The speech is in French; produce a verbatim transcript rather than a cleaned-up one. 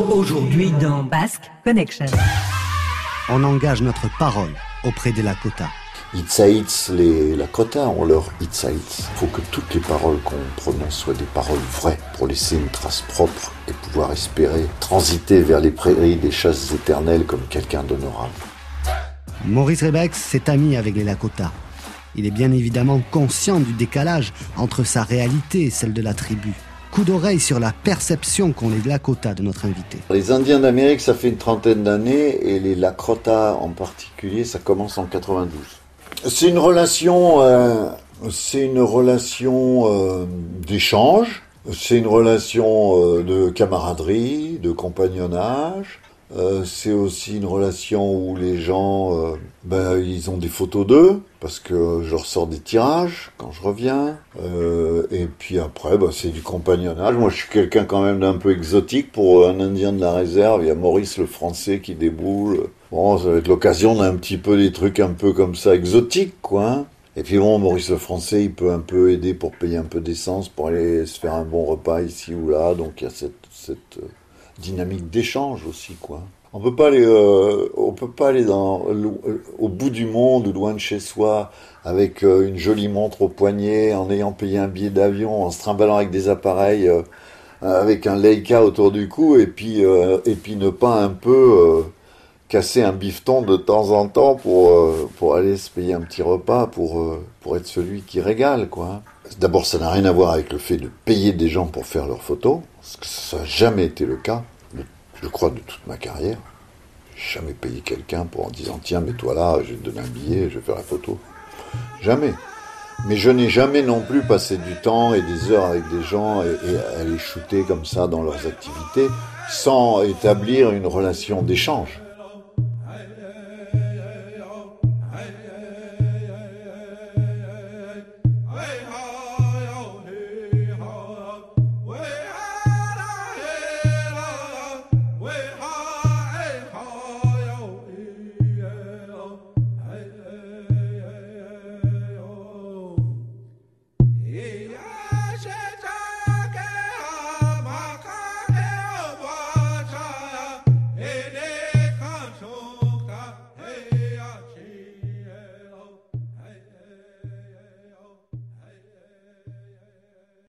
Aujourd'hui dans Basque Connection. On engage notre parole auprès des Lakota. Itzaïts, les Lakota ont leur Itzaïts. Il faut que toutes les paroles qu'on prononce soient des paroles vraies pour laisser une trace propre et pouvoir espérer transiter vers les prairies des chasses éternelles comme quelqu'un d'honorable. Maurice Rebex s'est ami avec les Lakota. Il est bien évidemment conscient du décalage entre sa réalité et celle de la tribu. Coup d'oreille sur la perception qu'ont les Lakota de notre invité. Les Indiens d'Amérique, ça fait une trentaine d'années, et les Lakota en particulier, ça commence en quatre-vingt-douze. C'est une relation, euh, c'est une relation euh, d'échange, c'est une relation euh, de camaraderie, de compagnonnage. Euh, c'est aussi une relation où les gens, euh, ben, ils ont des photos d'eux, parce que je ressors des tirages quand je reviens. Euh, et puis après, ben, c'est du compagnonnage. Moi, je suis quelqu'un quand même d'un peu exotique pour un Indien de la réserve. Il y a Maurice le Français qui déboule. Bon, ça va être l'occasion d'un petit peu des trucs un peu comme ça exotiques, quoi. Hein. Et puis bon, Maurice le Français, il peut un peu aider pour payer un peu d'essence, pour aller se faire un bon repas ici ou là. Donc il y a cette... cette dynamique d'échange aussi, quoi. On peut pas aller, euh, on peut pas aller dans, au bout du monde ou loin de chez soi avec euh, une jolie montre au poignet, en ayant payé un billet d'avion, en se trimballant avec des appareils, euh, avec un Leica autour du cou, et puis euh, et puis ne pas un peu euh, casser un bifton de temps en temps pour euh, pour aller se payer un petit repas, pour euh, pour être celui qui régale, quoi. D'abord, ça n'a rien à voir avec le fait de payer des gens pour faire leurs photos, parce que ça n'a jamais été le cas, je crois, de toute ma carrière. J'ai jamais payé quelqu'un pour en disant « Tiens, mets-toi là, je vais te donner un billet, je vais faire la photo. » Jamais. Mais je n'ai jamais non plus passé du temps et des heures avec des gens et, et à les shooter comme ça dans leurs activités, sans établir une relation d'échange.